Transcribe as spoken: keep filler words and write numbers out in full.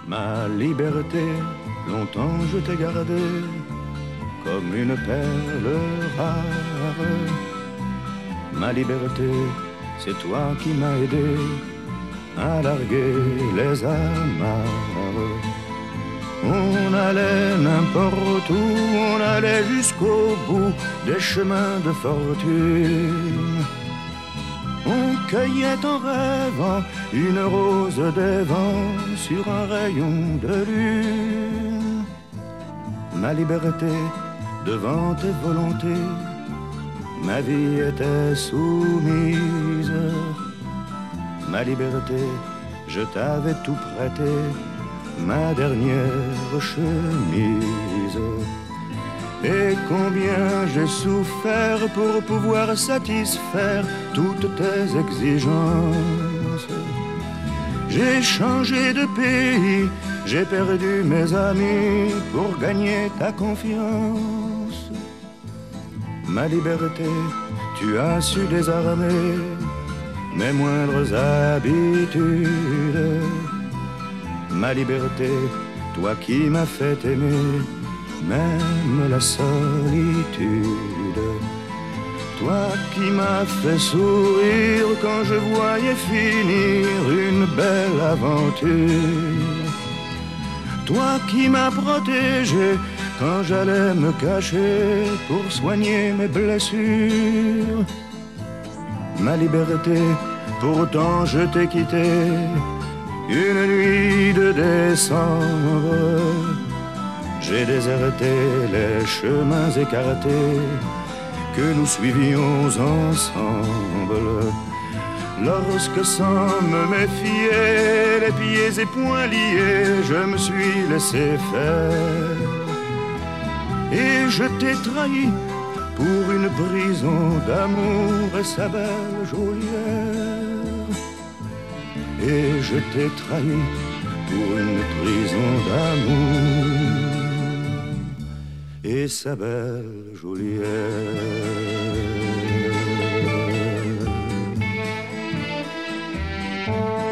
Ma liberté, longtemps je t'ai gardée comme une perle rare. Ma liberté, c'est toi qui m'as aidé à larguer les amarres. On allait n'importe où, on allait jusqu'au bout des chemins de fortune. On cueillait en rêvant une rose des vents sur un rayon de lune. Ma liberté devant tes volontés, ma vie était soumise. Ma liberté, je t'avais tout prêté, ma dernière chemise. Et combien j'ai souffert pour pouvoir satisfaire toutes tes exigences. J'ai changé de pays, j'ai perdu mes amis pour gagner ta confiance. Ma liberté, tu as su désarmer mes moindres habitudes. Ma liberté, toi qui m'as fait aimer même la solitude. Toi qui m'as fait sourire quand je voyais finir une belle aventure. Toi qui m'as protégé quand j'allais me cacher pour soigner mes blessures. Ma liberté, pourtant je t'ai quitté une nuit de décembre. J'ai déserté les chemins écartés que nous suivions ensemble. Lorsque sans me méfier, les pieds et poings liés, je me suis laissé faire. Et je t'ai trahi pour une prison d'amour et sa belle geôlière. Et je t'ai trahi pour une prison d'amour et sa belle geôlière.